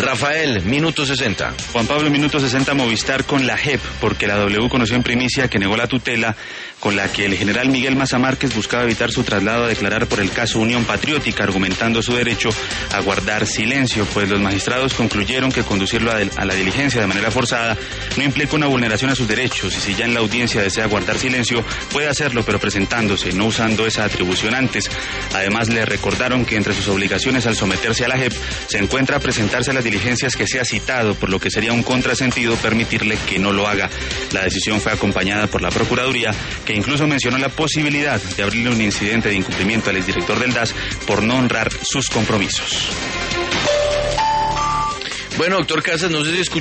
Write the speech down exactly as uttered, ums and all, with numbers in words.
Rafael, minuto sesenta. Juan Pablo, minuto sesenta, Movistar con la J E P, porque la W conoció en primicia que negó la tutela con la que el general Miguel Maza Márquez buscaba evitar su traslado a declarar por el caso Unión Patriótica, argumentando su derecho a guardar silencio, pues los magistrados concluyeron que conducirlo a, de, a la diligencia de manera forzada no implica una vulneración a sus derechos, y si ya en la audiencia desea guardar silencio, puede hacerlo, pero presentándose, no usando esa atribución antes. Además, le recordaron que entre sus obligaciones al someterse a la J E P se encuentra presentarse a las diligencias que sea citado, por lo que sería un contrasentido permitirle que no lo haga. La decisión fue acompañada por la Procuraduría, que incluso mencionó la posibilidad de abrirle un incidente de incumplimiento al exdirector del D A S por no honrar sus compromisos. Bueno, doctor Casas, no sé si escuchó